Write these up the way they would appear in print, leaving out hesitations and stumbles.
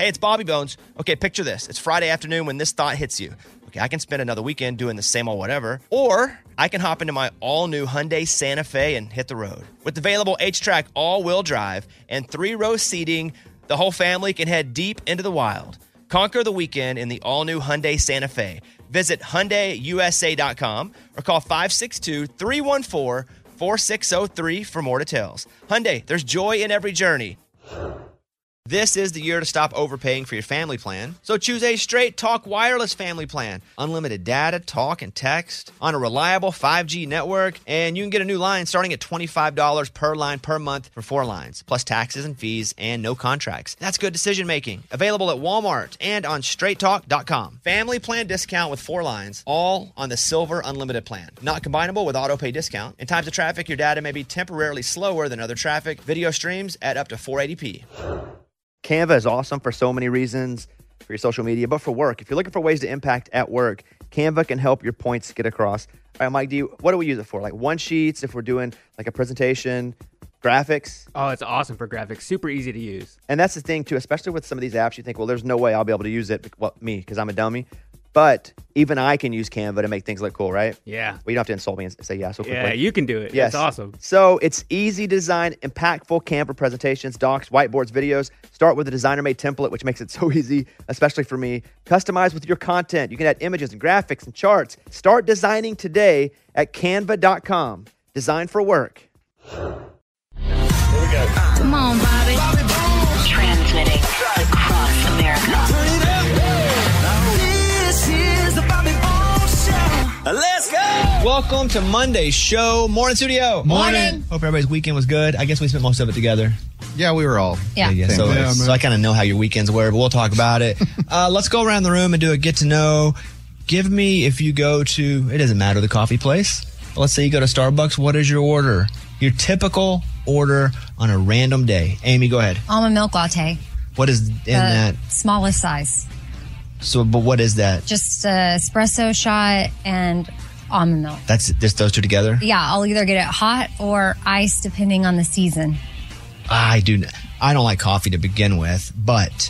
Hey, it's Bobby Bones. Okay, picture this. It's Friday afternoon when this thought hits you. Okay, I can spend another weekend doing the same old whatever, or I can hop into my all-new Hyundai Santa Fe and hit the road. With available H-Track all-wheel drive and 3-row seating, the whole family can head deep into the wild. Conquer the weekend in the all-new Hyundai Santa Fe. Visit HyundaiUSA.com or call 562-314-4603 for more details. Hyundai, there's joy in every journey. This is the year to stop overpaying for your family plan. So choose a Straight Talk Wireless family plan. Unlimited data, talk, and text on a reliable 5G network. And you can get a new line starting at $25 per line per month for 4 lines, plus taxes and fees and no contracts. That's good decision making. Available at Walmart and on straighttalk.com. Family plan discount with 4 lines, all on the Silver Unlimited plan. Not combinable with auto pay discount. In times of traffic, your data may be temporarily slower than other traffic. Video streams at up to 480p. Canva is awesome for so many reasons, for your social media, but for work. If you're looking for ways to impact at work, Canva can help your points get across. All right, Mike, what do we use it for? Like one-sheets, if we're doing like a presentation, graphics? Oh, it's awesome for graphics. Super easy to use. And that's the thing, too, especially with some of these apps, you think, well, there's no way I'll be able to use it. Well, me, because I'm a dummy. But even I can use Canva to make things look cool, right? Yeah. Well, you don't have to insult me and say yeah so quickly. Yeah, you can do it. Yes. It's awesome. So it's easy to design impactful Canva presentations, docs, whiteboards, videos. Start with a designer-made template, which makes it so easy, especially for me. Customize with your content. You can add images and graphics and charts. Start designing today at canva.com. Design for work. Here we go. Come on, Bobby. Transmitting across America. This is the Bobby Bones Show. Let's go! Welcome to Monday's show. Morning, studio. Morning. Hope everybody's weekend was good. I guess we spent most of it together. Yeah, we were all. Yeah. So I kind of know how your weekends were, but we'll talk about it. Let's go around the room and do a get to know. Give me, if you go to, it doesn't matter, the coffee place. Let's say you go to Starbucks. What is your order? Your typical order on a random day. Amy, go ahead. Almond milk latte. What is in that? Smallest size. So, but what is that? Just espresso shot and almond milk. That's just those two together? Yeah, I'll either get it hot or iced depending on the season. I don't like coffee to begin with, but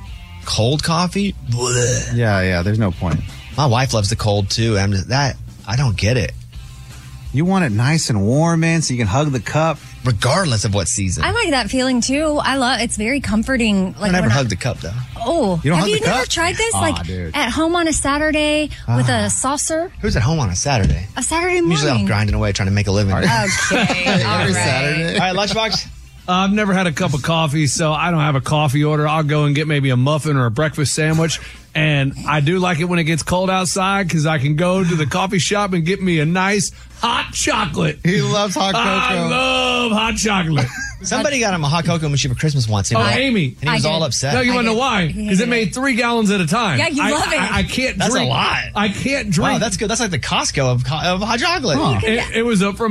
cold coffee? Bleh. Yeah, there's no point. My wife loves the cold too. I don't get it. You want it nice and warm, man, so you can hug the cup. Regardless of what season. I like that feeling too. It's very comforting. I never hug the cup though. Oh, you don't have hug you the never cup? tried this? Dude. At home on a Saturday with a saucer? Who's at home on a Saturday? A Saturday morning. Usually I'm grinding away trying to make a living. Okay, all Every right. Saturday. All right, Lunchbox. I've never had a cup of coffee, so I don't have a coffee order. I'll go and get maybe a muffin or a breakfast sandwich. And I do like it when it gets cold outside because I can go to the coffee shop and get me a nice hot chocolate. He loves hot cocoa. I love hot chocolate. Somebody got him a hot cocoa machine for Christmas once. Amy. And he was I all did. upset. No, you want to know why? Because it made 3 gallons at a time. Yeah, you love it. I can't That's drink. a lot. I can't drink. Wow, that's good. That's like the Costco of hot chocolate. Huh. It was from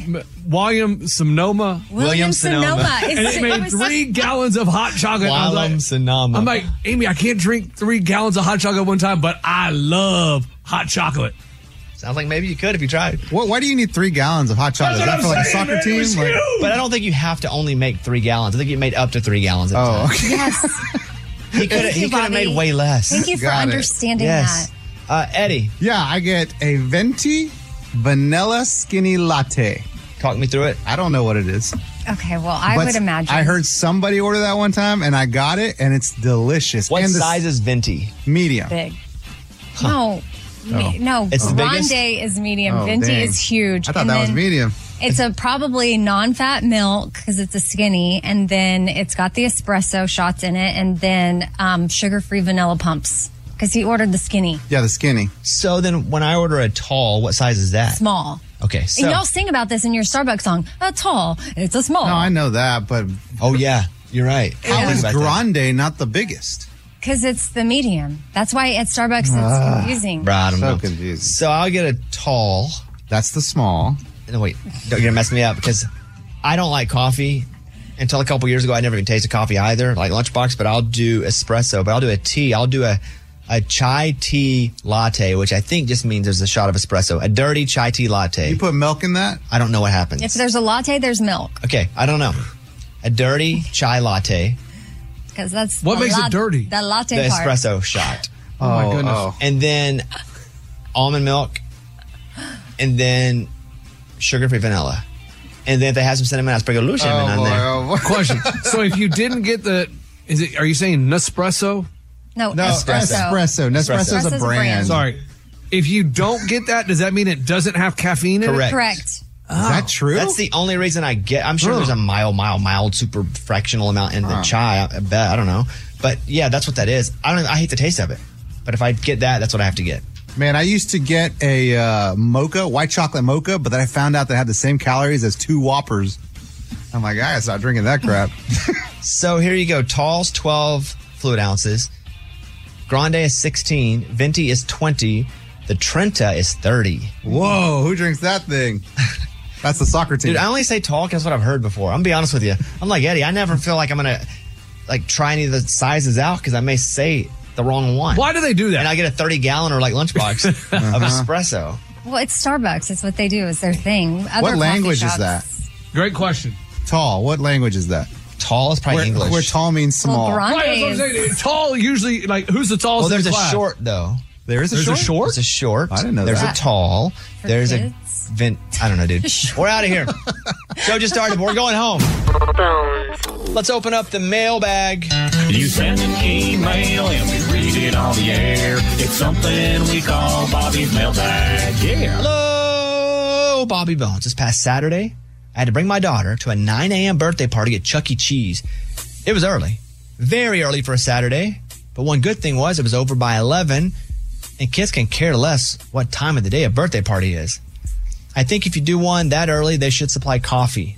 William Sonoma. William Sonoma. And it made 3 gallons of hot chocolate. William Sonoma. I'm like, Amy, I can't drink 3 gallons of hot chocolate at one time, but I love hot chocolate. Sounds like maybe you could if you tried. Why do you need 3 gallons of hot chocolate? Is that for like a soccer team? But I don't think you have to only make 3 gallons. I think you made up to 3 gallons at a time. Okay. Yes. He could have Bobby. made way less. Thank you for Got it. understanding Yes. that. Eddie, Yeah, I get a venti vanilla skinny latte. talk me through it. I don't know what it is. Okay, well, I but would imagine. I heard somebody order that one time, and I got it, and it's delicious. What and size is venti? Medium. big. No. No, It's the biggest? Grande is medium. Oh, Venti dang. is huge. I thought And that was then medium. It's a probably non-fat milk because it's a skinny, and then it's got the espresso shots in it, and then sugar-free vanilla pumps because he ordered the skinny. Yeah, the skinny. So then when I order a tall, what size is that? Small. Okay, so. And y'all sing about this in your Starbucks song. A tall, it's a small. No, I know that, but Oh, yeah, you're right. how Think is about that. grande not the biggest? Because it's the medium. That's why at Starbucks it's confusing. Bro, I don't So know. confusing. So I'll get a tall. That's the small. No, wait, you're going to mess me up because I don't like coffee. Until a couple years ago, I never even tasted coffee either, like Lunchbox, but I'll do espresso, but I'll do a tea. I'll do a chai tea latte, which I think just means there's a shot of espresso. A dirty chai tea latte. You put milk in that? I don't know what happens. If there's a latte, there's milk. Okay, I don't know. A dirty chai latte. Because because that's What makes it dirty? The latte The part. espresso shot. Oh, my goodness. Oh. And then almond milk. And then sugar-free vanilla. And then if they have some cinnamon, I sprinkle a little cinnamon on there. Oh, boy. Question. So if you didn't get are you saying Nespresso? No, No, espresso. Nespresso's Espresso's a a brand. brand. Sorry. If you don't get that, does that mean it doesn't have caffeine in it? Correct. Correct. Is that true? That's the only reason I get. I'm sure there's a mild, super fractional amount in the chai. I bet. I don't know. But yeah, that's what that is. I hate the taste of it. But if I get that, that's what I have to get. Man, I used to get a mocha, white chocolate mocha, but then I found out that it had the same calories as 2 Whoppers. I'm like, I gotta stop drinking that crap. So here you go. Tall's 12 fluid ounces. Grande is 16. Venti is 20. The Trenta is 30. Whoa, who drinks that thing? That's the soccer team. Dude, I only say tall because that's what I've heard before. I'm gonna be honest with you. I'm like Eddie. I never feel like I'm gonna try any of the sizes out because I may say the wrong one. Why do they do that? And I get a 30-gallon or like lunchbox of espresso. Well, it's Starbucks. It's what they do. It's their thing. Other What coffee language is shops- that? Great question. Tall. What language is that? Tall is probably English. Where tall means small. Well, grande Right, that's what I'm is- saying. Tall usually, who's the tallest Well, there's in a the class? short though. There's a There's a short? short? There's a short. I didn't know There's that. a tall. For There's kids? I don't know, dude. We're out of here. Show just started. We're going home. Let's open up the mailbag. You send an email and we read it on the air. It's something we call Bobby's mailbag. Yeah. Hello, Bobby Bones. This past Saturday, I had to bring my daughter to a 9 a.m. birthday party at Chuck E. Cheese. It was early. Very early for a Saturday. But one good thing was it was over by 11, and kids can care less what time of the day a birthday party is. I think if you do one that early, they should supply coffee.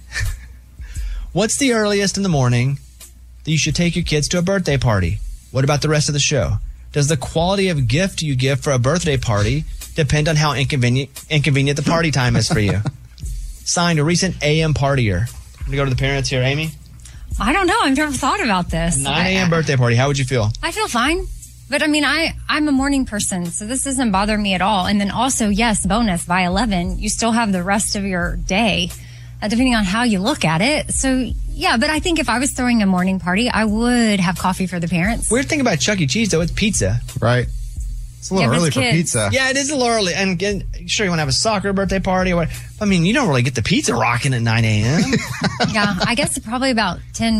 What's the earliest in the morning that you should take your kids to a birthday party? What about the rest of the show? Does the quality of gift you give for a birthday party depend on how inconvenient the party time is for you? Signed, a recent AM partier. I'm going to go to the parents here. Amy? I don't know. I've never thought about this. 9 a.m. birthday party. How would you feel? I feel fine. But I mean, I'm a morning person, so this doesn't bother me at all. And then also, yes, bonus, by 11, you still have the rest of your day, depending on how you look at it. So, yeah, but I think if I was throwing a morning party, I would have coffee for the parents. Weird thing about Chuck E. Cheese, though, it's pizza. Right. It's a little Yeah, but early it's for kids. pizza. Yeah, it is a little early. And sure, you want to have a soccer birthday party or what. I mean, you don't really get the pizza rocking at 9 a.m. Yeah, I guess probably about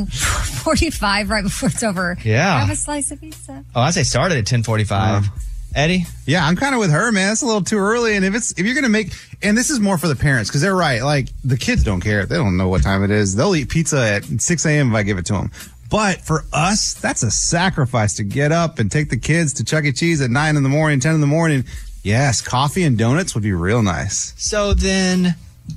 10:45 right before it's over. Yeah. Have a slice of pizza. Oh, I'd say started at 10:45. Eddie? Yeah, I'm kind of with her, man. It's a little too early. And if you're going to make, and this is more for the parents, because they're right. Like, the kids don't care. They don't know what time it is. They'll eat pizza at 6 a.m. if I give it to them. But for us, that's a sacrifice to get up and take the kids to Chuck E. Cheese at 9 in the morning, 10 in the morning. Yes, coffee and donuts would be real nice. So then,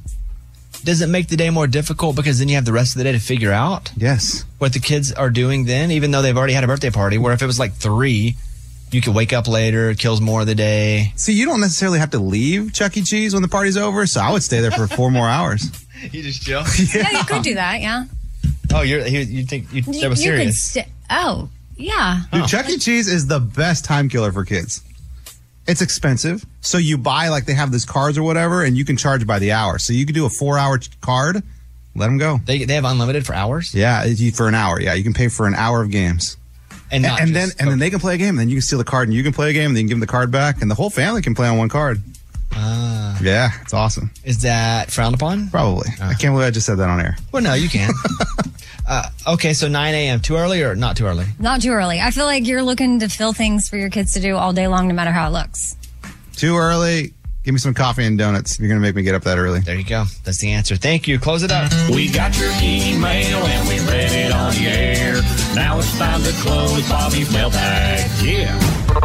does it make the day more difficult because then you have the rest of the day to figure out Yes. what the kids are doing then, even though they've already had a birthday party, where if it was like 3, you could wake up later, it kills more of the day. See, you don't necessarily have to leave Chuck E. Cheese when the party's over, so I would stay there for 4 more hours. You just chill? Yeah, you could do that, yeah. Oh, you think that was serious? Oh, yeah. Dude, Chuck E. Cheese is the best time killer for kids. It's expensive. So you buy, like, they have these cards or whatever, and you can charge by the hour. So you can do a 4-hour card, let them go. They have unlimited for hours? Yeah, for an hour. Yeah, you can pay for an hour of games. And then they can play a game, and then you can steal the card, and you can play a game, and then you can give them the card back, and the whole family can play on one card. Yeah, it's awesome. Is that frowned upon? Probably. I can't believe I just said that on air. Well, no, you can. Okay, so 9 a.m. Too early or not too early? Not too early. I feel like you're looking to fill things for your kids to do all day long, no matter how it looks. Too early. Give me some coffee and donuts if you're going to make me get up that early. There you go. That's the answer. Thank you. Close it up. We got your email and we read it on the air. Now it's time to close Bobby's mailbag. Yeah.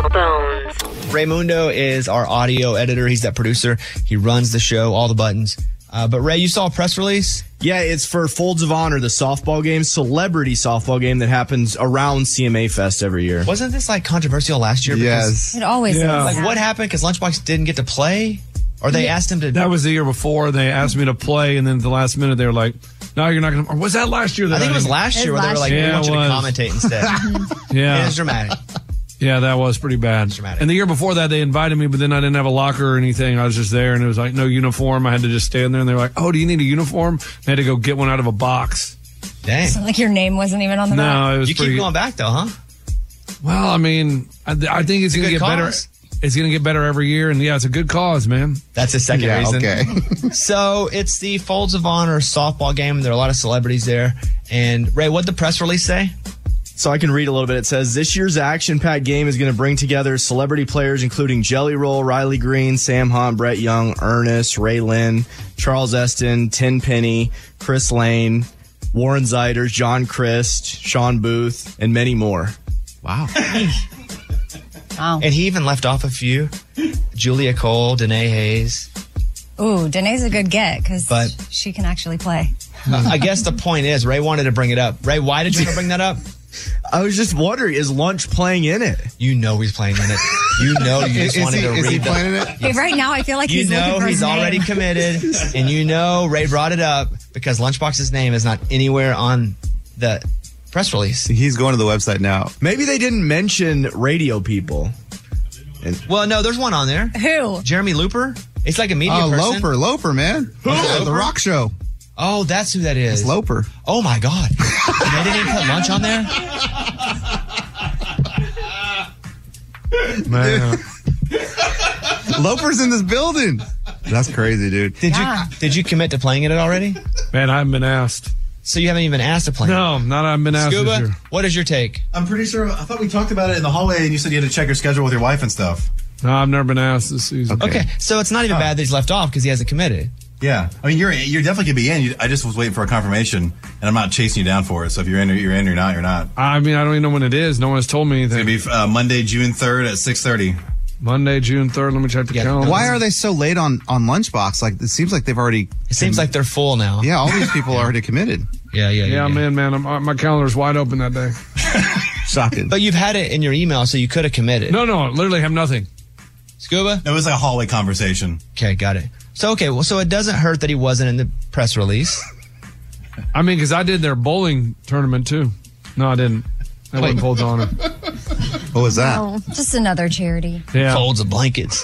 Raymundo is our audio editor. He's that producer. He runs the show, all the buttons. But Ray, you saw a press release? Yeah, it's for Folds of Honor, the softball game, celebrity softball game that happens around CMA Fest every year. Wasn't this like controversial last year? Yes. It always is. Like what happened? Because Lunchbox didn't get to play? Or they asked him to... That was the year before. They asked me to play, and then at the last minute, they were like, no, you're not going to... Or was that last year? I think it was last year where they were like, we want you to commentate instead. Yeah. It was dramatic. Yeah, that was pretty bad. Dramatic. And the year before that, they invited me, but then I didn't have a locker or anything. I was just there, and it was like no uniform. I had to just stand there, and they were like, oh, do you need a uniform? I had to go get one out of a box. Dang. So, like your name wasn't even on the back. No, it was You pretty keep going back, though, huh? Well, I mean, I think it's a going to good get better. cause. It's going to get better every year. And yeah, it's a good cause, man. That's his second Yeah, reason. okay. So it's the Folds of Honor softball game. There are a lot of celebrities there. And Ray, what'd the press release say? So I can read a little bit. It says, this year's action-packed game is going to bring together celebrity players including Jelly Roll, Riley Green, Sam Hunt, Brett Young, Ernest, Ray Lynn, Charles Esten, Tenpenny, Chris Lane, Warren Zeiders, John Christ, Sean Booth, and many more. Wow. Wow. And he even left off a few. Julia Cole, Danae Hayes. Ooh, Danae's a good get because But- she can actually play. I guess the point is, Ray wanted to bring it up. Ray, why did you want to bring that up? I was just wondering, is Lunch playing in it? You know he's playing in it. You know you just wanted to is he read playing in it? Hey, right now I feel like You he's looking know for he's his name. already committed, and you know Ray brought it up because Lunchbox's name is not anywhere on the press release. He's going to the website now. Maybe they didn't mention radio people. Well, no, there's one on there. Who? Jeremy Looper. It's like a media Oh, person. Loper, man. Who? The Rock Show. Oh, that's who that is. It's Loper. Oh my God. They didn't even put Lunch on there? Man. Loper's in this building. That's crazy, dude. Did you commit to playing it already? Man, I haven't been asked. So you haven't even been asked to play it? No, not I've been asked this Scuba, year. what is your take? I'm pretty sure. I thought we talked about it in the hallway, and you said you had to check your schedule with your wife and stuff. No, I've never been asked this season. Okay, so it's not even bad that he's left off because he hasn't committed. Yeah, I mean you're definitely gonna be in. I just was waiting for a confirmation, and I'm not chasing you down for it. So if you're in, you're in. You're not. You're not. I mean, I don't even know when it is. No one's told me It's anything. gonna be Monday, June 3rd at 6:30. Monday, June 3rd. Let me check the calendar. Why are they so late on Lunchbox? Like, it seems like they've already. It seems like they're full now. Yeah, all these people are already committed. Yeah, man. My calendar's wide open that day. Shocking. But you've had it in your email, so you could have committed. No, literally have nothing. Scuba? It was like a hallway conversation. Okay, got it. So, so it doesn't hurt that he wasn't in the press release. I mean, because I did their bowling tournament too. No, I didn't. That wasn't Folds Honor. What was that? Oh, just another charity. Yeah. Folds of blankets.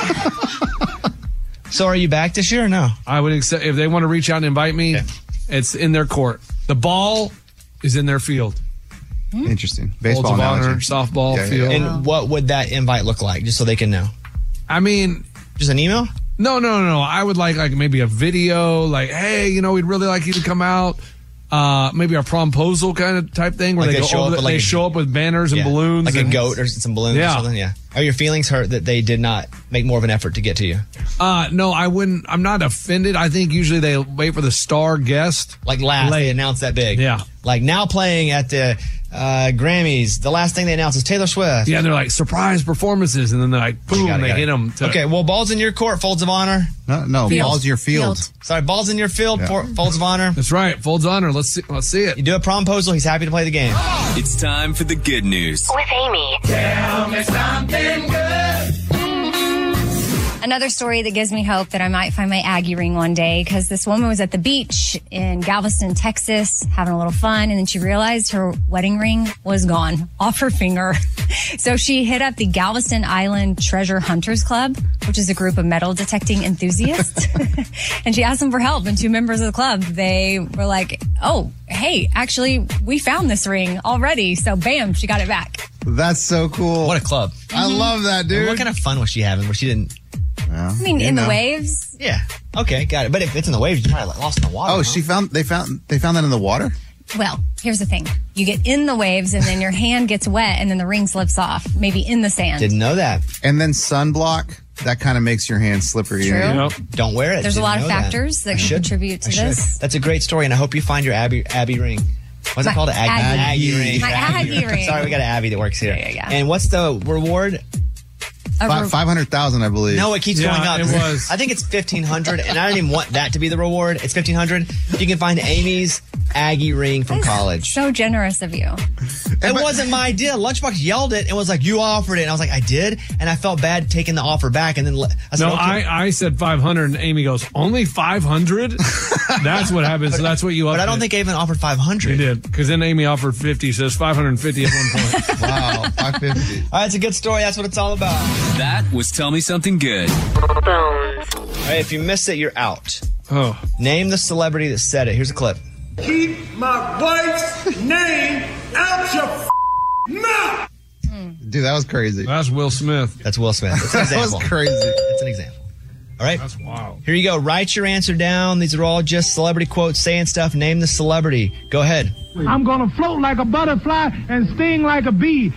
So are you back this year or no? I would accept if they want to reach out and invite me. Okay. It's in their court. The ball is in their field. Interesting. Folds Baseball of Honor, analogy. softball Yeah, field. And what would that invite look like, just so they can know? I mean, Just an email? no. I would like maybe a video, like, hey, we'd really like you to come out. Maybe a promposal kind of type thing where Like they they go show over up with they like a- show up with banners and Yeah. balloons, Like and a goat or some balloons Yeah. or something? Yeah. Are your feelings hurt that they did not make more of an effort to get to you? No, I wouldn't. I'm not offended. I think usually they wait for the star guest. Like last, Late. they announced that big. Yeah. Like now playing at the Grammys, the last thing they announced is Taylor Swift. Yeah, and they're like surprise performances, and then they're like, boom, Got it, they got hit it. them. Okay, well, ball's in your court, Folds of Honor. No, Field. ball's your field. Sorry, ball's in your field, Yeah. Folds of Honor. That's right, Folds Honor. Let's see it. You do a promposal, he's happy to play the game. It's time for the good news. With Amy. Another story that gives me hope that I might find my Aggie ring one day because this woman was at the beach in Galveston, Texas, having a little fun, and then she realized her wedding ring was gone off her finger. So she hit up the Galveston Island Treasure Hunters Club, which is a group of metal detecting enthusiasts. And she asked them for help, and two members of the club, they were like, oh, hey, actually, we found this ring already. So bam, she got it back. That's so cool. What a club. I love that, dude. What kind of fun was she having where she didn't? Well, I mean, you in the know. waves. Yeah. Okay, got it. But if it's in the waves, you probably like lost in the water. Oh, huh? they found that in the water? Well, here's the thing. You get in the waves and then your hand gets wet and then the ring slips off, maybe in the sand. Didn't know that. And then sunblock, that kind of makes your hand slippery. True. Yep. Don't wear it. There's a Didn't lot of know that. factors that I can should. contribute to I should. this. That's a great story, and I hope you find your Abby ring. What's it My called? An Aggie. Aggie ring. My Aggie ring. Sorry, we got an Abby that works here. Yeah. And what's the reward? 500,000, I believe. No, it keeps Yeah, going up. it was. I think it's 1,500, and I don't even want that to be the reward. It's 1,500. You can find Amy's Aggie ring from college. So generous of you. It wasn't my idea. Lunchbox yelled it and was like, "You offered it," and I was like, "I did," and I felt bad taking the offer back. And then I said, No, okay. I said 500, and Amy goes, only 500? That's what happened. So that's what you upped But I don't it. think I even offered 500. You did, because then Amy offered 50, so it's 550 at one point. Wow, 550. All right, it's a good story. That's what it's all about. That was Tell Me Something Good. All right, if you missed it, you're out. Oh, Name the celebrity that said it. Here's a clip. Keep my wife's name out your mouth. Dude, that was crazy. That's Will Smith. That's Will Smith. That's an That example. was crazy. That's an example. All right. That's wild. Here you go. Write your answer down. These are all just celebrity quotes saying stuff. Name the celebrity. Go ahead. I'm gonna float like a butterfly and sting like a bee.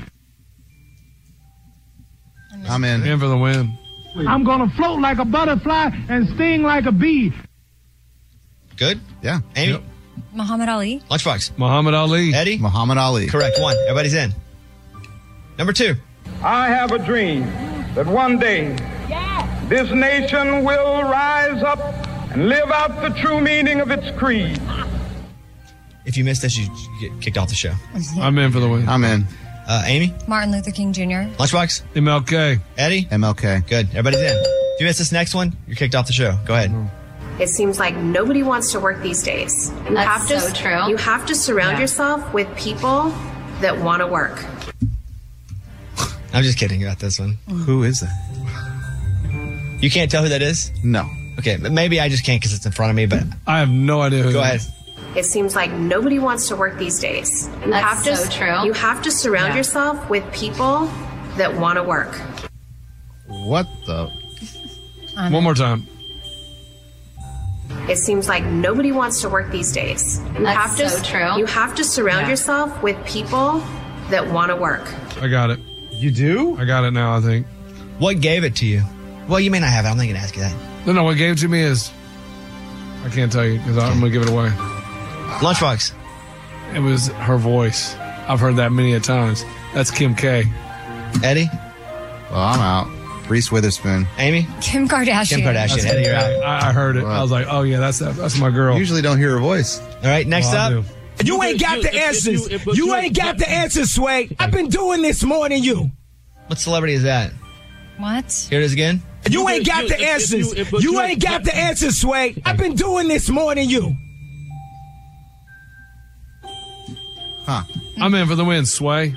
I'm in. In for the win. I'm gonna float like a butterfly and sting like a bee. Good? Yeah. Amy? Yep. Muhammad Ali. Lunchbox. Muhammad Ali. Eddie? Muhammad Ali. Correct. 1. Everybody's in. Number 2. I have a dream that one day this nation will rise up and live out the true meaning of its creed. If you missed this, you get kicked off the show. I'm in for the win. I'm in. Amy? Martin Luther King Jr. Lunchbox? MLK. Eddie? MLK. Good. Everybody's in. If you missed this next one, you're kicked off the show. Go ahead. It seems like nobody wants to work these days. That's so true. You have to surround yourself with people that want to work. I'm just kidding about this one. Who is that? You can't tell who that is? No. Okay, but maybe I just can't because it's in front of me, but I have no idea who go that ahead. is. It seems like nobody wants to work these days. You That's have to, so true. You have to surround yourself with people that want to work. What the? One more time. It seems like nobody wants to work these days. You That's have to, so true. You have to surround yourself with people that want to work. I got it. You do? I got it now, I think. What gave it to you? Well, you may not have it. I'm not going to ask you that. No, what gave it to me is, I can't tell you because I'm going to give it away. Lunchbox. It was her voice. I've heard that many a times. That's Kim K. Eddie? Well, I'm out. Reese Witherspoon. Amy? Kim Kardashian. Kim Kardashian. Eddie, you're out. I heard it. I was like, oh, yeah, that's my girl. Usually don't hear her voice. All right, next I up. do. You ain't got the answers. You ain't got the answers, Sway. I've been doing this more than you. What celebrity is that? What? Here it is again. You ain't got the answers. You ain't got the answers, Sway. I've been doing this more than you. Huh. I'm in for the win, Sway.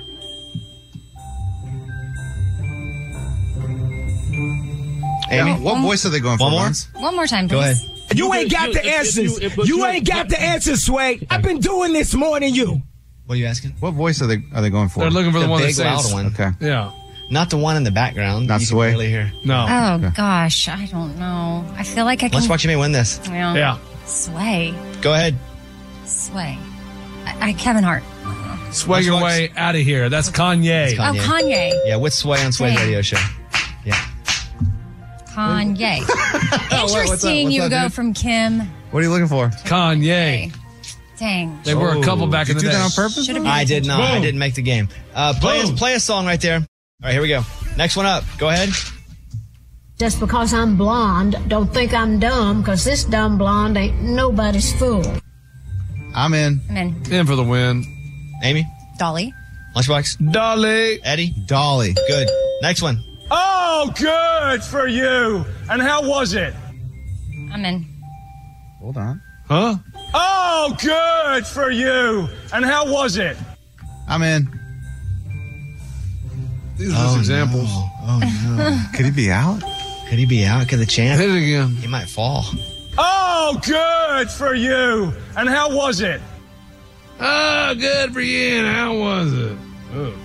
Amy? Yeah, what voice are they going for? One more? Lance? One more time, please. Go ahead. You ain't got the answers. You ain't got the answers, Sway. I've been doing this more than you. What are you asking? What voice are they going for? They're looking for the one big, that loud says. one. Okay. Yeah. Not the one in the background. Not you Sway? can barely hear. No. Oh, gosh. I don't know. I feel like I can. Lunchbox, you may win this. Well, Yeah. Sway. Go ahead. Sway. Kevin Hart. Sway your Lunchbox. way out of here. That's Kanye. It's Kanye. Oh, Kanye. Yeah, with Sway on Sway's Dang. radio show. Yeah. Kanye. what's Interesting. that, You go dude? from Kim. What are you looking for? Kanye. Dang. They were a couple back in Did the you do day. that on purpose? Should've I did not. I Boom. didn't make the game. Play a song right there. All right, here we go. Next one up. Go ahead. Just because I'm blonde, don't think I'm dumb, because this dumb blonde ain't nobody's fool. I'm in. I'm in. In for the win. Amy? Dolly. Lunchbox? Dolly. Eddie? Dolly. Good. Next one. Oh, good for you. And how was it? I'm in. Hold on. Huh? Oh, good for you. And how was it? I'm in. These are just examples. No. Oh, no. Could he be out? Could he be out? Could the champ? Hit it again. He might fall. Oh, good for you. And how was it? Oh, good for you. And how was it? Oh.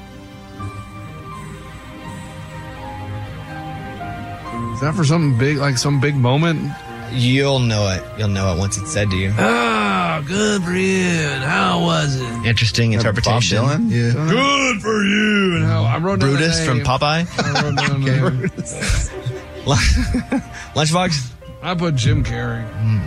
Is that for something big, like some big moment? You'll know it. You'll know it once it's said to you. Oh, good for you. And how was it? Interesting interpretation. Bob Dylan? Yeah. Good for you. And how I wrote down the Brutus from name. Popeye. I wrote down the name. Lunchbox? I put Jim Carrey.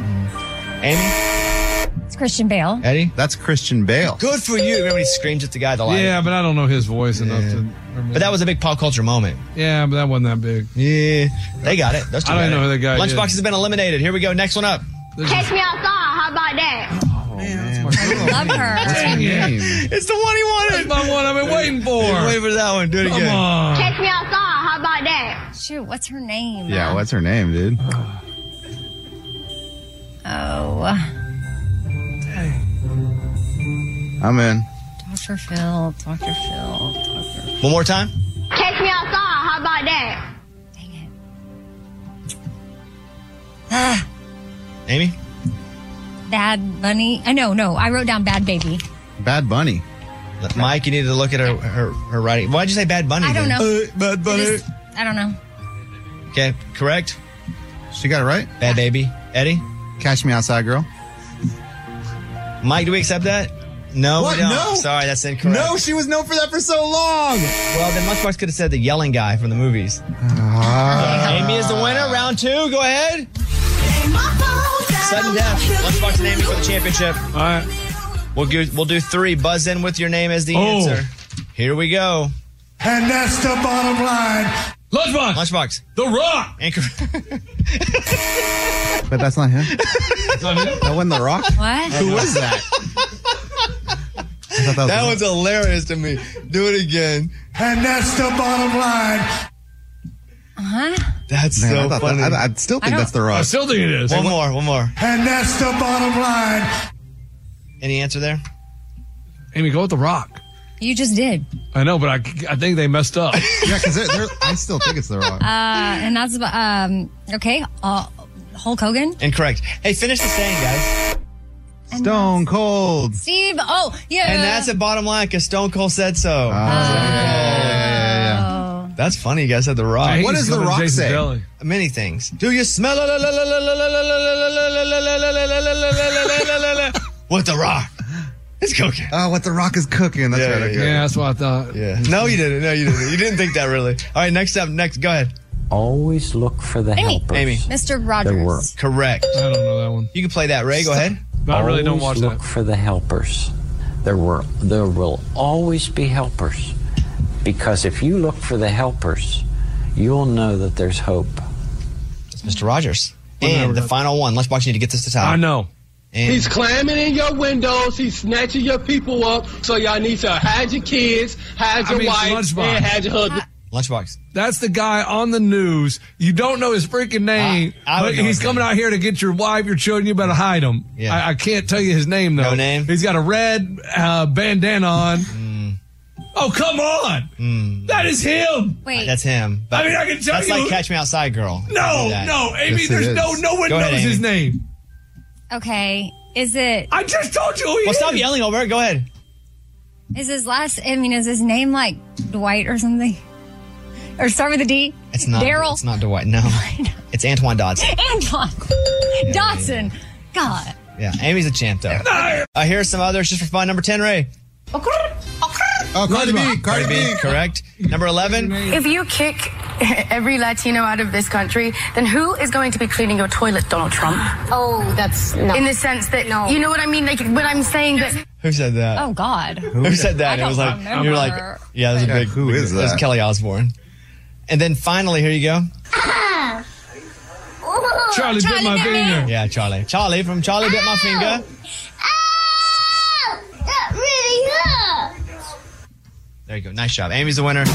Amy? It's Christian Bale. Eddie? That's Christian Bale. Good for you. Remember he screams at the guy at the light. Yeah, but I don't know his voice enough to remember. But that was a big pop culture moment. Yeah, but that wasn't that big. Yeah. They got it. Those two I don't got know it. who that guy Lunchbox is. has been eliminated. Here we go. Next one up. Catch me outside. How about that? Love her. What's her name? It's the one he wanted. That's my one I've been waiting for. Wait for that one. Do it Come again. on. Catch me outside. How about that? Shoot, what's her name? Yeah, what's her name, dude? Oh. I'm in. Dr. Phil. Dr. Phil. Dr. Phil. One more time. Catch me outside. How about that? Dang it. Amy? Bad Bunny. No. I wrote down Bad Baby. Bad Bunny. Mike, you need to look at her writing. Why'd you say Bad Bunny? I don't know. Bad Bunny. I don't know. Okay, correct. She got it right. Bad Baby. Eddie? Catch Me Outside Girl. Mike, do we accept that? No, What? we don't. No. Sorry, that's incorrect. No, she was known for that for so long. Well, then Lunchbox could have said the yelling guy from the movies. Amy is the winner. Round 2. Go ahead. Sudden death. Lunchbox and Amy for the championship. All right. We'll do 3. Buzz in with your name as the answer. Here we go. And that's the bottom line. Lunchbox. The Rock. But that's not him. That wasn't The Rock? What? Who was that? That was hilarious to me. Do it again. And that's the bottom line. Huh? That's so funny. I still think that's The Rock. I still think it is. One more. And that's the bottom line. Any answer there? Amy, go with The Rock. You just did. I know, but I think they messed up. Yeah, because I still think it's The Rock. And that's okay. Hulk Hogan. Incorrect. Hey, finish the saying, guys. Stone Cold. Steve. Oh, yeah. And that's the bottom line because Stone Cold said so. Yeah. That's funny. You guys said The Rock. What does The Rock say? Many things. Do you smell what The Rock? It's cooking. Oh, what The Rock is cooking. That's right. Okay. Yeah, that's what I thought. Yeah. No, you didn't. You didn't think that really. All right, next. Go ahead. Always look for the helpers. Amy. Mr. Rogers. Correct. I don't know that one. You can play that, Ray. Go ahead. But I really don't watch Always look that. for the helpers. There will always be helpers. Because if you look for the helpers, you'll know that there's hope. It's Mr. Rogers. And the final one. Lunchbox, you need to get this to top. I know. And He's climbing in your windows. He's snatching your people up. So y'all need to hide your kids, hide your wife, Lunchbox. and hide your husband. Lunchbox. That's the guy on the news. You don't know his freaking name, I would but know he's his coming name. out here to get your wife, your children. You better hide him. Yeah. I can't tell you his name, though. No name? He's got a red bandana on. Oh, come on. That is him. Wait. That's him. But I mean, I can tell that's you. like Catch Me Outside Girl. No, Amy, Yes, it there's is. no one Go knows ahead, his Amy. name. Okay. Is it? I just told you who he Well, is. stop yelling over it. Go ahead. Is his name like Dwight or something? Or start with a D? It's not. Daryl? It's not Dwight. No. It's Antoine Dodson. Antoine. Dotson. God. Yeah. Amy's a champ, though. Here's some others just for fun. Number 10, Ray. Oh, Cardi B. Cardi B. Correct. Number 11. If you kick every Latino out of this country, then who is going to be cleaning your toilet, Donald Trump? Oh, that's no. In the sense that, you know what I mean? Like, when I'm saying that. Who said that? Oh, God. Who said that? I It was don't like, remember. you were like, yeah, there's a big. Who is It was that? Kelly Osbourne. And then finally, here you go. Charlie bit my finger. Yeah, Charlie. Charlie from Charlie Bit My Finger. That really hurts. There you go. Nice job. Amy's the winner.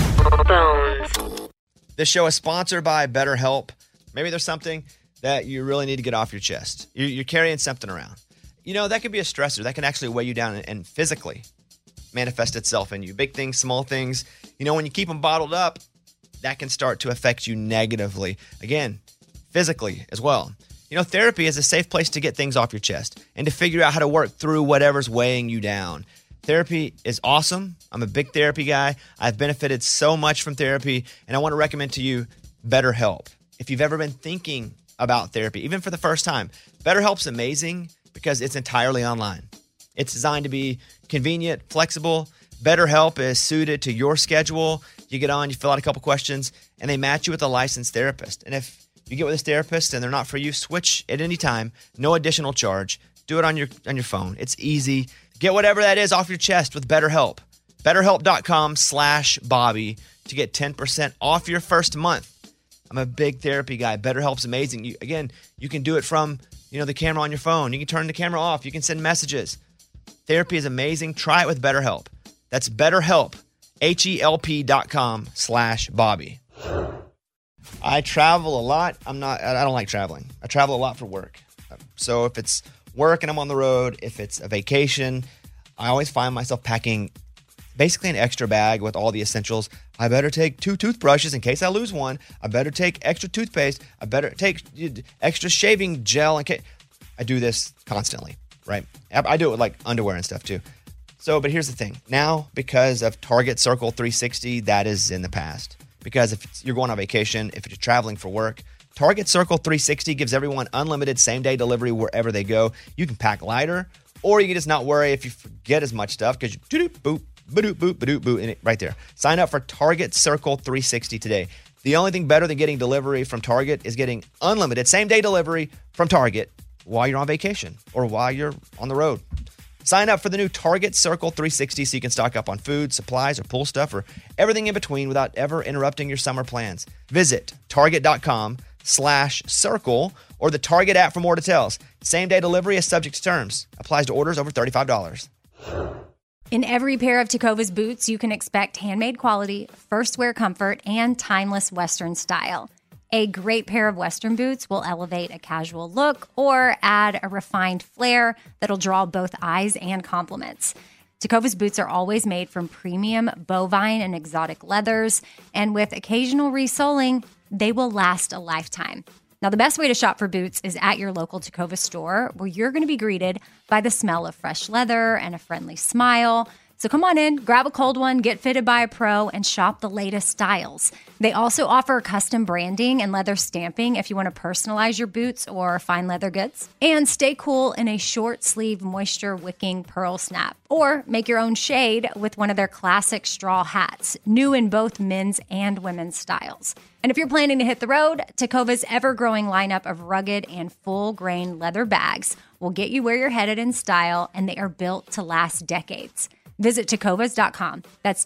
This show is sponsored by BetterHelp. Maybe there's something that you really need to get off your chest. You're carrying something around. You know, that could be a stressor. That can actually weigh you down and physically manifest itself in you. Big things, small things. You know, when you keep them bottled up, that can start to affect you negatively. Again, physically as well. You know, therapy is a safe place to get things off your chest and to figure out how to work through whatever's weighing you down. Therapy is awesome. I'm a big therapy guy. I've benefited so much from therapy, and I want to recommend to you BetterHelp. If you've ever been thinking about therapy, even for the first time, BetterHelp's amazing because it's entirely online. It's designed to be convenient, flexible. BetterHelp is suited to your schedule. You get on, you fill out a couple questions, and they match you with a licensed therapist. And if you get with this therapist and they're not for you, switch at any time. No additional charge. Do it on your phone. It's easy. Get whatever that is off your chest with BetterHelp. BetterHelp.com/Bobby to get 10% off your first month. I'm a big therapy guy. BetterHelp's amazing. You can do it from, the camera on your phone. You can turn the camera off. You can send messages. Therapy is amazing. Try it with BetterHelp. That's BetterHelp, HELP.com/Bobby. I travel a lot. I don't like traveling. I travel a lot for work. So if it's work and I'm on the road, if it's a vacation, I always find myself packing basically an extra bag with all the essentials. I better take 2 toothbrushes in case I lose one. I better take extra toothpaste. I better take extra shaving gel in case. I do this constantly. right? I do it with like underwear and stuff too. So, but here's the thing. Now, because of Target Circle 360, that is in the past. Because if you're going on vacation, if you're traveling for work, Target Circle 360 gives everyone unlimited same-day delivery wherever they go. You can pack lighter, or you can just not worry if you forget as much stuff because you boop, ba-doop, boop, ba-doop, boop, and it right there. Sign up for Target Circle 360 today. The only thing better than getting delivery from Target is getting unlimited same-day delivery from Target while you're on vacation or while you're on the road. Sign up for the new Target Circle 360 so you can stock up on food, supplies, or pool stuff, or everything in between without ever interrupting your summer plans. Visit Target.com/circle or the Target app for more details. Same-day delivery is subject to terms. Applies to orders over $35. In every pair of Tecovas boots, you can expect handmade quality, first wear comfort, and timeless Western style. A great pair of Western boots will elevate a casual look or add a refined flair that'll draw both eyes and compliments. Tecovas boots are always made from premium bovine and exotic leathers, and with occasional resoling, they will last a lifetime. Now, the best way to shop for boots is at your local Tecovas store, where you're going to be greeted by the smell of fresh leather and a friendly smile. So come on in, grab a cold one, get fitted by a pro, and shop the latest styles. They also offer custom branding and leather stamping if you want to personalize your boots or fine leather goods. And stay cool in a short sleeve moisture wicking pearl snap. Or make your own shade with one of their classic straw hats, new in both men's and women's styles. And if you're planning to hit the road, Tecovas' ever-growing lineup of rugged and full-grain leather bags will get you where you're headed in style, and they are built to last decades. Visit Tecovas.com. That's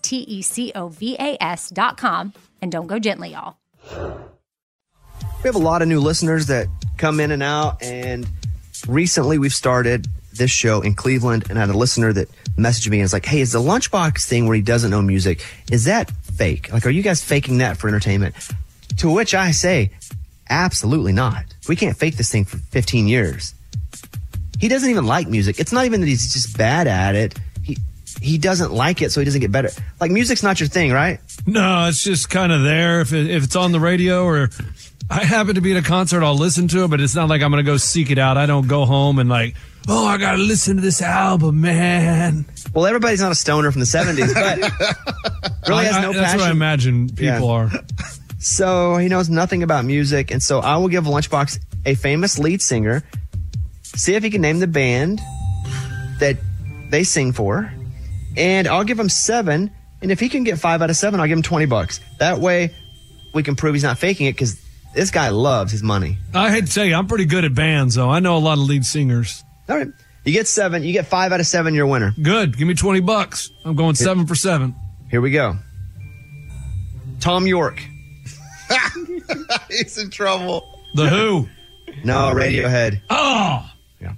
Tecovas.com. And don't go gently, y'all. We have a lot of new listeners that come in and out. And recently we've started this show in Cleveland and had a listener that messaged me and was like, hey, is the Lunchbox thing where he doesn't know music, is that fake? Like, are you guys faking that for entertainment? To which I say, absolutely not. We can't fake this thing for 15 years. He doesn't even like music. It's not even that he's just bad at it. He doesn't like it, so he doesn't get better. Like, music's not your thing, right? No, it's just kind of there. If it's on the radio or I happen to be at a concert, I'll listen to it, but it's not like I'm going to go seek it out. I don't go home and like, oh, I got to listen to this album, man. Well, everybody's not a stoner from the 70s, but really has no passion. That's what I imagine people are. So he knows nothing about music, and so I will give Lunchbox a famous lead singer, see if he can name the band that they sing for. And I'll give him 7. And if he can get 5 out of 7, I'll give him $20. That way we can prove he's not faking it, because this guy loves his money. I hate to tell you, I'm pretty good at bands, though. I know a lot of lead singers. All right. You get 7. You get 5 out of 7, you're a winner. Good. Give me $20. I'm going 7 for 7. Here we go. Tom York. He's in trouble. The Who? No, Radiohead. Oh! Yeah.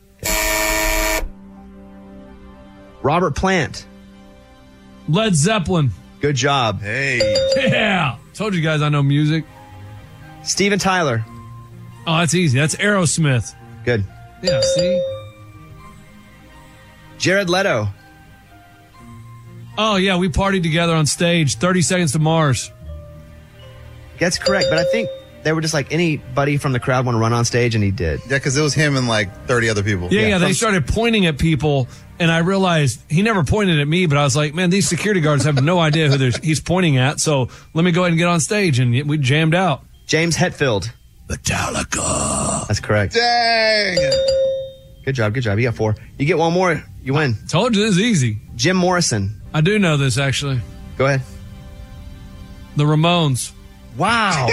Robert Plant. Led Zeppelin. Good job. Hey. Yeah. Told you guys I know music. Steven Tyler. Oh, that's easy. That's Aerosmith. Good. Yeah, see? Jared Leto. Oh, yeah, we partied together on stage. 30 Seconds to Mars. That's correct, but I think they were just like, anybody from the crowd want to run on stage, and he did. Yeah, because it was him and like 30 other people. Yeah, they started pointing at people, and I realized he never pointed at me, but I was like, man, these security guards have no idea who he's pointing at, so let me go ahead and get on stage, and we jammed out. James Hetfield. Metallica. That's correct. Dang. Good job. You got 4. You get one more, you win. Told you this is easy. Jim Morrison. I do know this, actually. Go ahead. The Ramones. Wow.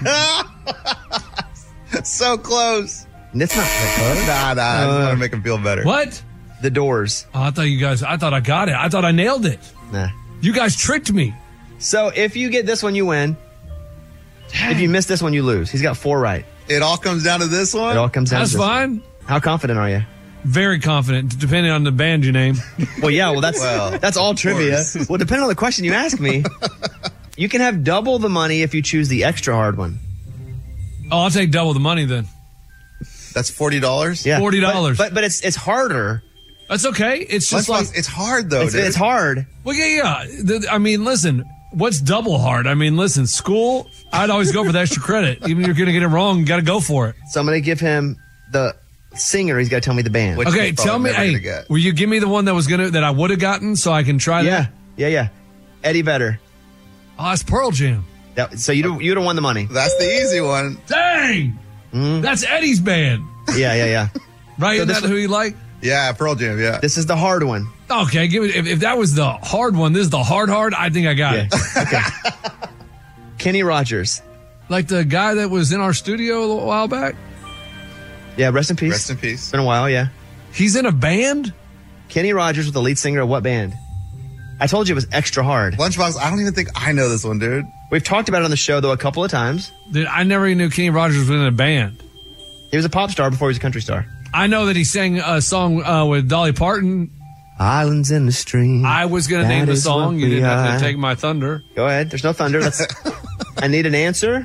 So close. It's not that close. Nah, I just want to make him feel better. What? The Doors. Oh, I thought I got it. I thought I nailed it. Nah. You guys tricked me. So if you get this one, you win. Dang. If you miss this one, you lose. He's got 4 right. It all comes down to this one? It all comes down to this fine. One. How confident are you? Very confident, depending on the band you name. Well, yeah, that's all trivia. Well, depending on the question you ask me, you can have double the money if you choose the extra hard one. Oh, I'll take double the money then. That's $40? Yeah. $40. But it's harder. That's okay. It's just like... It's hard, though, It's hard. Well, yeah. I mean, listen, what's double hard? I mean, listen, school, I'd always go for the extra credit. Even if you're going to get it wrong, you got to go for it. So I'm going to give him the singer. He's got to tell me the band. Okay, tell me. Hey, will you give me the one that I would have gotten so I can try that? Yeah. Eddie Vedder. Oh, it's Pearl Jam. So you'd have won the money. That's the easy one. Dang! That's Eddie's band. Yeah. Right? So Isn't that who you like? Yeah, Pearl Jam, yeah. This is the hard one. Okay, give me. If that was the hard one, this is the hard. I think I got it. Okay. Kenny Rogers. Like the guy that was in our studio a little while back? Yeah, rest in peace. Rest in peace. It's been a while, yeah. He's in a band? Kenny Rogers was the lead singer of what band? I told you it was extra hard. Lunchbox, I don't even think I know this one, dude. We've talked about it on the show, though, a couple of times. Dude, I never even knew Kenny Rogers was in a band. He was a pop star before he was a country star. I know that he sang a song with Dolly Parton. Islands in the Stream. I was going to name the song. You didn't have to take my thunder. Go ahead. There's no thunder. I need an answer.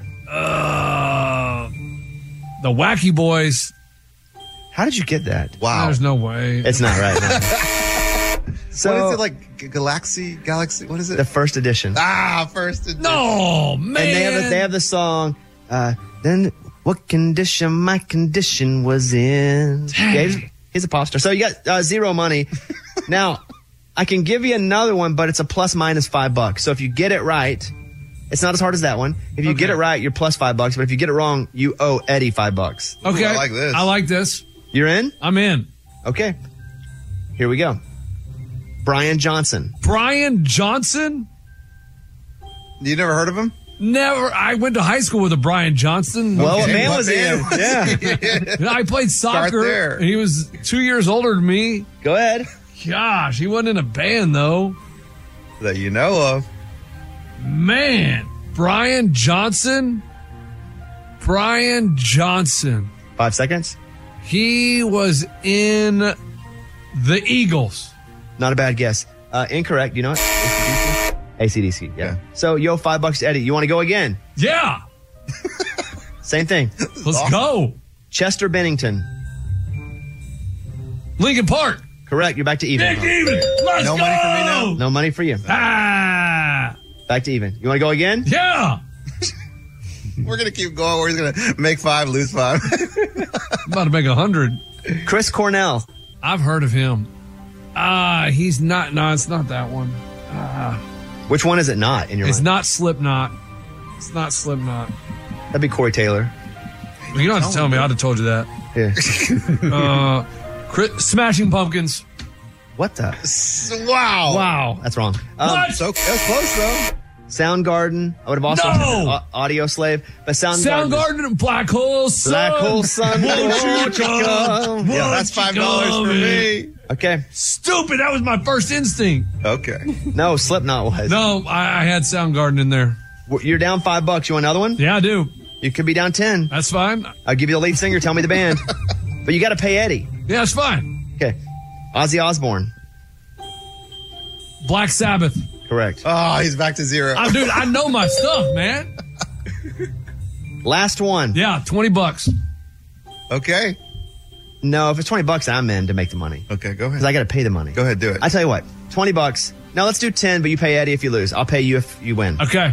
The Wacky Boys. How did you get that? Wow. There's no way. It's not right. No. So, what is it, like Galaxy? What is it? The first edition. First edition. No, man. And they have the song, then what condition my condition was in. Yeah, he's a pop star. So you got zero money. Now, I can give you another one, but it's a plus minus $5. So if you get it right, it's not as hard as that one. If you get it right, you're plus $5. But if you get it wrong, you owe Eddie $5. Okay. Ooh, I like this. I like this. You're in? I'm in. Okay. Here we go. Brian Johnson. Brian Johnson? You never heard of him? Never. I went to high school with a Brian Johnson. Well, what man was he in? Yeah. I played soccer. He was 2 years older than me. Go ahead. Gosh, he wasn't in a band, though. That you know of. Man. Brian Johnson? Brian Johnson. 5 seconds. He was in the Eagles. Not a bad guess. Incorrect. You know what? AC/DC. Yeah. So you owe $5 to Eddie. You want to go again? Yeah. Same thing. Let's go. Chester Bennington. Lincoln Park. Correct. You're back to even. Nick even. Let's no go. money for me now? No money for you. Ah. Back to even. You want to go again? Yeah. We're going to keep going. We're going to make 5, lose 5. I'm about to make 100. Chris Cornell. I've heard of him. He's not. No, it's not that one. Which one is it not in your It's mind? not Slipknot. It's not Slipknot. That'd be Corey Taylor. Well, you don't have to tell me. I'd have told you that. Yeah. Smashing Pumpkins. What the? Wow. Wow. That's wrong. What? So that was close, though. Soundgarden. I would have also said Audio Slave, but Soundgarden. Black Hole Sun. Black Hole Sun. Won't you come? Yeah, that's $5 for me. Okay. Stupid. That was my first instinct. Okay. No, Slipknot was. No, I had Soundgarden in there. You're down $5. You want another one? Yeah, I do. You could be down 10. That's fine. I'll give you the lead singer. Tell me the band. But you got to pay Eddie. Yeah, that's fine. Okay. Ozzy Osbourne. Black Sabbath. Correct. Oh, he's back to 0. Dude, I know my stuff, man. Last one. Yeah, $20. Okay. No, if it's $20, I'm in to make the money. Okay, go ahead. Because I got to pay the money. Go ahead, do it. I tell you what, $20. Now let's do 10, but you pay Eddie if you lose. I'll pay you if you win. Okay.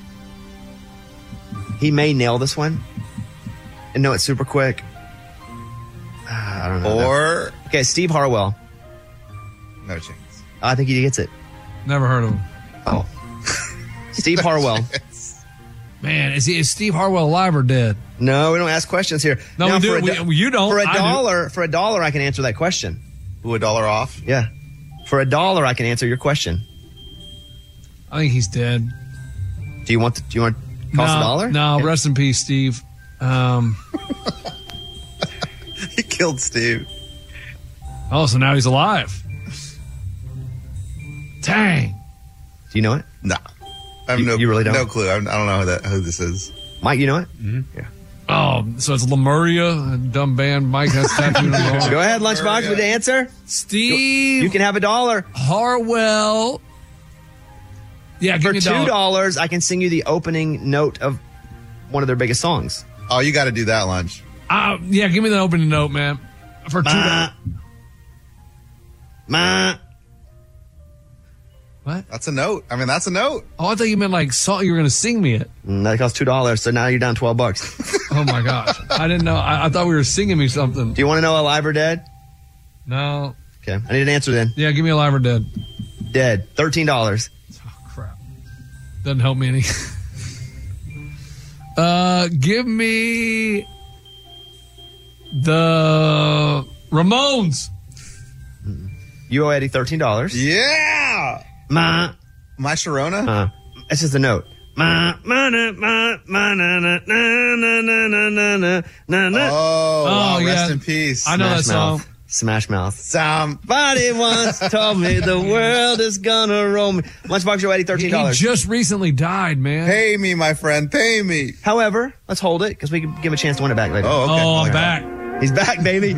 He may nail this one. And know it's super quick. I don't know. Or okay, Steve Harwell. No chance. I think he gets it. Never heard of him. Oh. Steve Harwell. Man, is Steve Harwell alive or dead? No, we don't ask questions here. No, now, we do. You don't. For a dollar, I can answer that question. Ooh, $1 off? Yeah. For $1, I can answer your question. I think he's dead. Do you want to cost $1? No, okay. Rest in peace, Steve. He killed Steve. Oh, so now he's alive. Dang. Do you know it? No. I have you really don't? No clue. I don't know who this is. Mike, you know it? Mm-hmm. Yeah. Oh, so it's Lemuria, a dumb band. Mike has tattooed on the Go ahead, Lunchbox, with the answer. Steve. You can have $1. Harwell. Yeah, give for me $2, I can sing you the opening note of one of their biggest songs. Oh, you got to do that, Lunch. Yeah, give me the opening note, man. For $2. What? That's a note. I mean, that's a note. Oh, I thought you meant like song. You were going to sing me it. That costs $2, so now you're down $12. Oh my gosh. I didn't know. I thought we were singing me something. Do you want to know alive or dead? No. Okay. I need an answer then. Yeah, give me alive or dead. Dead. $13. Oh, crap. Doesn't help me any. Give me the Ramones. You owe Eddie $13. Yeah. My Sharona? It's just a note. Oh, rest in peace. I know that song. Smash Mouth. Somebody once told me the world is gonna roll me. Lunchbox, you owe Eddie $13. He just recently died, man. Pay me, my friend. Pay me. However, let's hold it because we can give him a chance to win it back later. Oh, okay. Oh, I'm back. He's back, baby.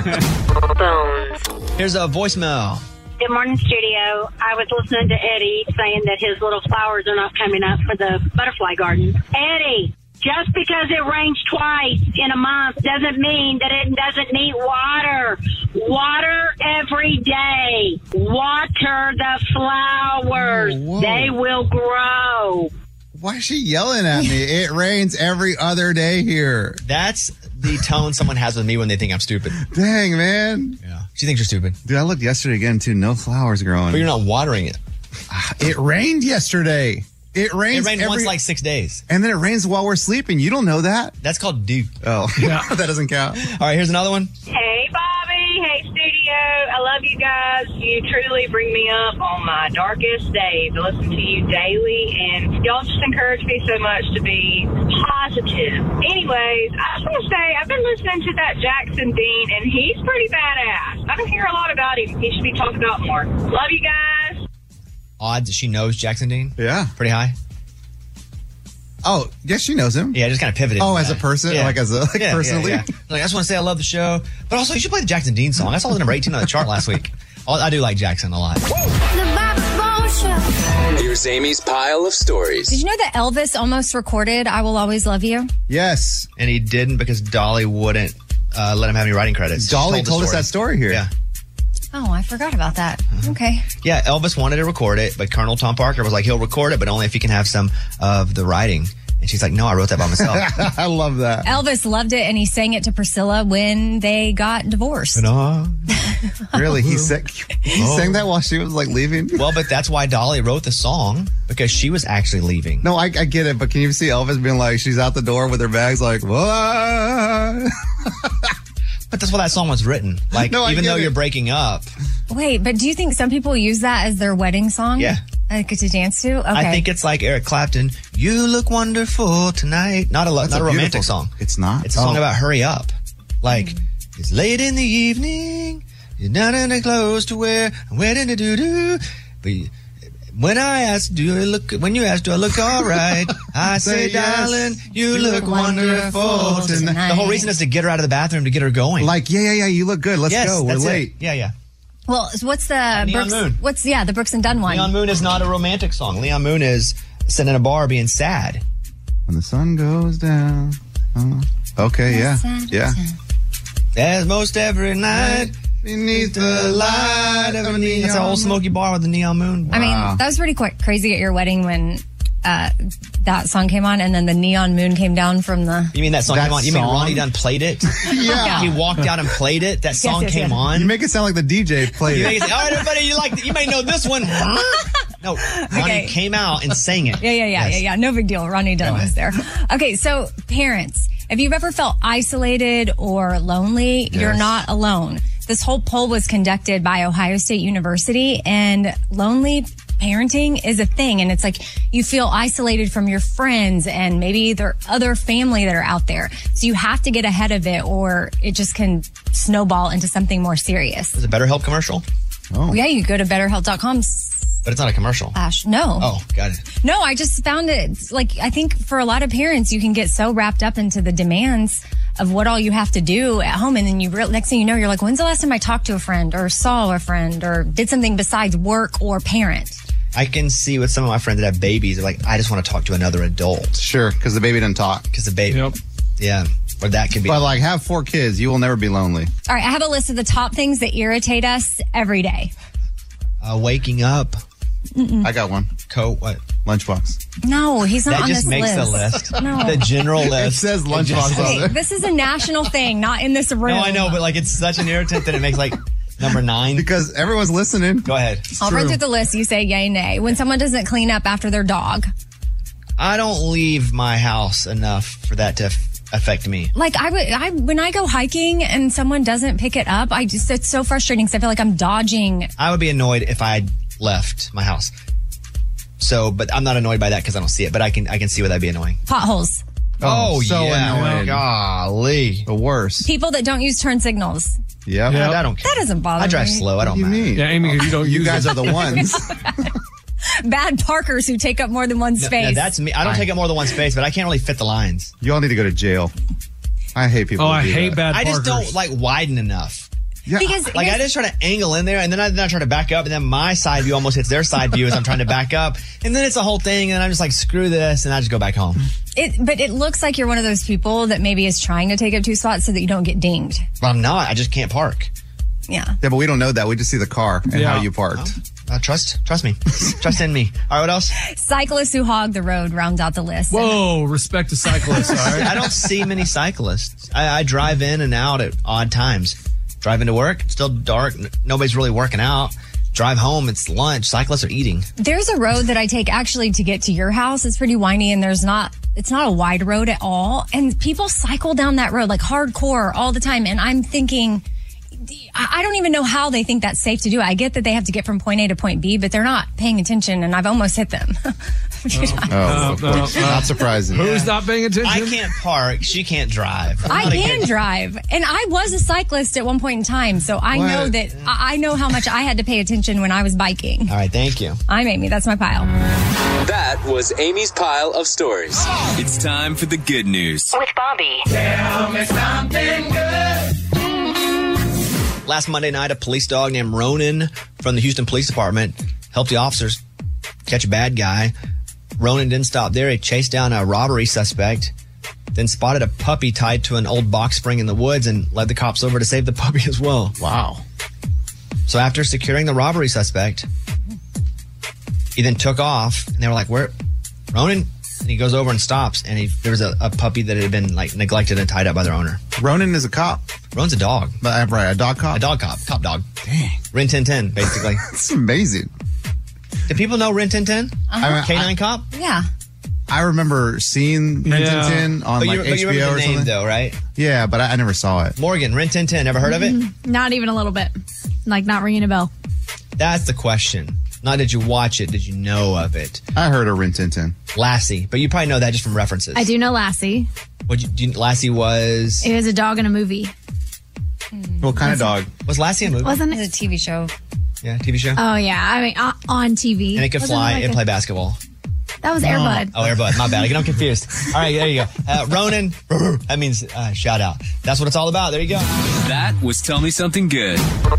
Here's a voicemail. Good morning, studio. I was listening to Eddie saying that his little flowers are not coming up for the butterfly garden. Eddie, just because it rains twice in a month doesn't mean that it doesn't need water. Water every day. Water the flowers. Whoa. They will grow. Why is she yelling at me? It rains every other day here. That's the tone someone has with me when they think I'm stupid. Dang, man. Yeah. She thinks you're stupid. Dude, I looked yesterday again, too. No flowers growing. But you're not watering it. It rained yesterday. It rains. It rained once like 6 days. And then it rains while we're sleeping. You don't know that? That's called dew. Oh, yeah. That doesn't count. All right, here's another one. Hey, Bobby. Hey, studio. I love you guys. You truly bring me up on my darkest days. I listen to you daily, and y'all just encourage me so much to be positive. Anyways, I just want to say I've been listening to that Jackson Dean, and he's pretty badass. I don't hear a lot about him. He should be talked about more. Love you guys. Odds that she knows Jackson Dean? Yeah. Pretty high? Oh, yes, she knows him. Yeah, just kind of pivoted. Oh, as a person? Yeah. Like as a personally? Yeah. Like, I just want to say I love the show. But also, you should play the Jackson Dean song. I saw it number 18 on the chart last week. I do like Jackson a lot. Here's Amy's pile of stories. Did you know that Elvis almost recorded I Will Always Love You? Yes. And he didn't because Dolly wouldn't let him have any writing credits. Dolly told us that story here. Yeah. Oh, I forgot about that. Okay. Yeah, Elvis wanted to record it, but Colonel Tom Parker was like, he'll record it, but only if he can have some of the writing. And she's like, no, I wrote that by myself. I love that. Elvis loved it, and he sang it to Priscilla when they got divorced. Really? He sang that while she was like leaving? Well, but that's why Dolly wrote the song, because she was actually leaving. No, I get it, but can you see Elvis being like, she's out the door with her bags like, what? But that's why that song was written. Like, No, I even get though it. you're breaking up. Wait, but do you think some people use that as their wedding song? Yeah. To dance to? Okay. I think it's like Eric Clapton, you look wonderful tonight. Not a romantic beautiful song. It's not? It's a song about hurry up. Like, it's late in the evening, you're not in the clothes to wear, I'm waiting to do. But when I ask, when you ask, do I look all right? I say, yes. darling, you look wonderful tonight. The whole reason is to get her out of the bathroom, to get her going. Like, yeah, you look good. Let's go. We're that's late. It. Yeah. Well, what's the Neon Moon. What's the Brooks and Dunn one? Neon Moon is not a romantic song. Neon Moon is sitting in a bar being sad. When the sun goes down. Okay, yeah. As most every night beneath the light of a neon. That's an old smoky bar with the Neon Moon. I mean, that was pretty crazy at your wedding when that song came on and then the Neon Moon came down from the... You mean that song came on? You mean Ronnie Dunn played it? Yeah. He walked out and played it. That song came on. You make it sound like the DJ played You it. make it say, all right, everybody, you may know this one. No, Ronnie came out and sang it. Yeah. No big deal. Ronnie Dunn was there. Okay, so parents, if you've ever felt isolated or lonely, you're not alone. This whole poll was conducted by Ohio State University, and lonely parenting is a thing. And it's like you feel isolated from your friends and maybe their other family that are out there. So you have to get ahead of it or it just can snowball into something more serious. Is it BetterHelp commercial? Oh. Yeah, you go to betterhelp.com. But it's not a commercial. No. Oh, got it. No, I just found it, like, I think for a lot of parents, you can get so wrapped up into the demands of what all you have to do at home. And then next thing you know, you're like, when's the last time I talked to a friend or saw a friend or did something besides work or parent? I can see with some of my friends that have babies, they're like, I just want to talk to another adult. Sure, because the baby doesn't talk. Because the baby. Yep. Yeah. Or that could be. But like, have 4 kids. You will never be lonely. All right. I have a list of the top things that irritate us every day. Waking up Mm-mm. I got one. What? Lunchbox. No, he's not That on just this makes list. the list. No. The general list. It says Lunchbox on Okay, there. this is a national thing, not in this room. No, I know, but like it's such an irritant that it makes like number 9. Because everyone's listening. Go ahead. I'll run through the list. You say yay, nay. When someone doesn't clean up after their dog. I don't leave my house enough for that to affect me. Like when I go hiking and someone doesn't pick it up, it's so frustrating because I feel like I'm dodging. I would be annoyed if I left my house. So, but I'm not annoyed by that because I don't see it, but I can see why that'd be annoying. Potholes. Oh, so yeah. annoying. Golly. The worst. People that don't use turn signals. Yeah. I don't care. That doesn't bother me. I drive slow. I don't What do you mind. mean? Yeah, Amy, because you don't. You guys are the ones. Bad parkers who take up more than one space. No, that's me. I don't take up more than one space, but I can't really fit the lines. You all need to go to jail. I hate people. Oh, who I do hate that. bad I just parkers. don't like widen enough. Yeah. Because Like I just try to angle in there, and then I try to back up, and then my side view almost hits their side view as I'm trying to back up, and then it's a whole thing, and I'm just like, screw this, and I just go back home. But it looks like you're one of those people that maybe is trying to take up 2 spots so that you don't get dinged. But I'm not. I just can't park. Yeah. Yeah, but we don't know that. We just see the car and Yeah. how you parked. Trust me. Trust in me. All right, what else? Cyclists who hog the road rounds out the list. Whoa, respect to cyclists, all right? I don't see many cyclists. I drive in and out at odd times. Drive into work, it's still dark. Nobody's really working out. Drive home, it's lunch. Cyclists are eating. There's a road that I take actually to get to your house. It's pretty windy and it's not a wide road at all. And people cycle down that road like hardcore all the time. And I'm thinking, I don't even know how they think that's safe to do. I get that they have to get from point A to point B, but they're not paying attention and I've almost hit them. Not surprising. Who's not paying attention? I can't park. She can't drive. I can drive. And I was a cyclist at one point in time. So I know that I know how much I had to pay attention when I was biking. All right, thank you. I'm Amy. That's my pile. That was Amy's pile of stories. It's time for the good news. With Bobby. Tell me something good. Last Monday night, a police dog named Ronan from the Houston Police Department helped the officers catch a bad guy. Ronan didn't stop there. He chased down a robbery suspect, then spotted a puppy tied to an old box spring in the woods and led the cops over to save the puppy as well. Wow. So after securing the robbery suspect, he then took off, and they were like, "Where, Ronan?" And he goes over and stops, and there was a puppy that had been like neglected and tied up by their owner. Ronan is a cop. Ronan's a dog. Right, a dog cop. A dog cop. Cop dog. Dang. Rin Tin Tin, basically. That's amazing. Do people know Rin Tin Tin? K9 Cop? Yeah. I remember seeing Rin Tin Tin on like but you HBO remember or the name, something. though, right? Yeah, but I never saw it. Morgan, Rin Tin Tin. Ever heard of it? Not even a little bit. Like, not ringing a bell. That's the question. Not did you watch it, did you know of it? I heard of Rin Tin Tin. Lassie, but you probably know that just from references. I do know Lassie. Lassie was... It was a dog in a movie. What kind of dog? Was Lassie a movie? Wasn't it? It's a TV show. Yeah, TV show. Oh, yeah. I mean, on TV. And it could Wasn't fly like and play basketball. That was Air Bud. Oh, Air Bud. My bad. I get confused. All right, there you go. Ronan, that means shout out. That's what it's all about. There you go. That was Tell Me Something Good.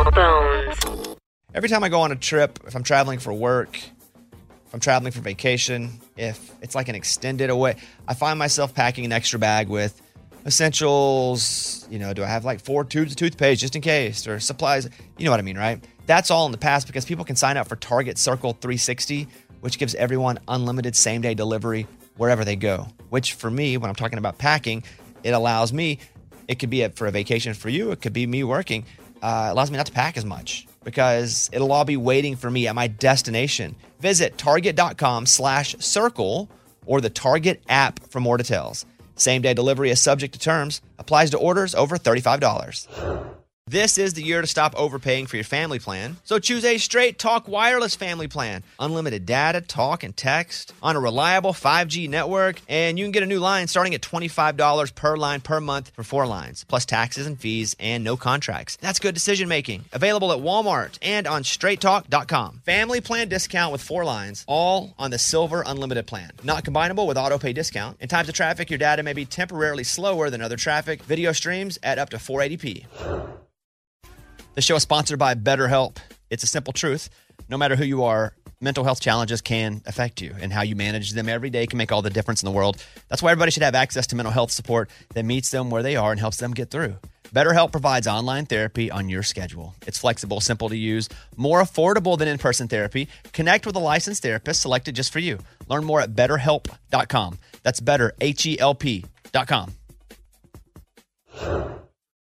Every time I go on a trip, if I'm traveling for work, if I'm traveling for vacation, if it's like an extended away, I find myself packing an extra bag with essentials. You know, do I have like 4 tubes of toothpaste just in case, or supplies? You know what I mean, right? That's all in the past because people can sign up for Target Circle 360, which gives everyone unlimited same-day delivery wherever they go. Which for me, when I'm talking about packing, it allows me, it could be for a vacation for you, it could be me working, it allows me not to pack as much because it'll all be waiting for me at my destination. Visit target.com/circle or the Target app for more details. Same-day delivery is subject to terms, applies to orders over $35. This is the year to stop overpaying for your family plan. So choose a Straight Talk Wireless family plan. Unlimited data, talk, and text on a reliable 5G network. And you can get a new line starting at $25 per line per month for 4 lines, plus taxes and fees and no contracts. That's good decision making. Available at Walmart and on straighttalk.com. Family plan discount with 4 lines, all on the Silver Unlimited plan. Not combinable with auto pay discount. In times of traffic, your data may be temporarily slower than other traffic. Video streams at up to 480p. The show is sponsored by BetterHelp. It's a simple truth. No matter who you are, mental health challenges can affect you, and how you manage them every day can make all the difference in the world. That's why everybody should have access to mental health support that meets them where they are and helps them get through. BetterHelp provides online therapy on your schedule. It's flexible, simple to use, more affordable than in-person therapy. Connect with a licensed therapist selected just for you. Learn more at BetterHelp.com. That's better, HELP.com.